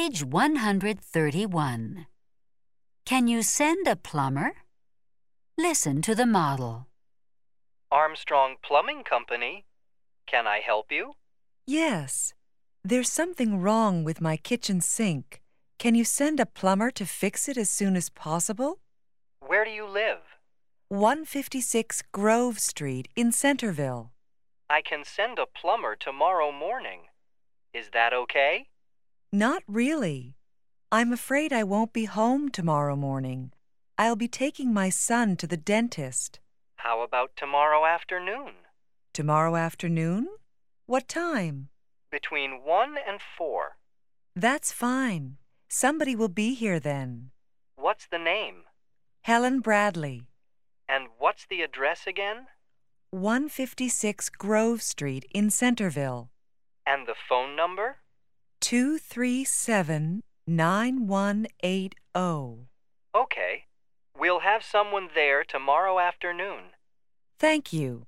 Page 131. Can you send a plumber? Listen to the model. Armstrong Plumbing Company. Can I help you? Yes. There's something wrong with my kitchen sink. Can you send a plumber to fix it as soon as possible? Where do you live? 156 Grove Street in Centerville. I can send a plumber tomorrow morning. Is that okay? Not really. I'm afraid I won't be home tomorrow morning. I'll be taking my son to the dentist. How about tomorrow afternoon? Tomorrow afternoon? What time? Between 1 and 4. That's fine. Somebody will be here then. What's the name? Helen Bradley. And what's the address again? 156 Grove Street in Centerville. And the phone number? 237-9180. Okay. We'll have someone there tomorrow afternoon. Thank you.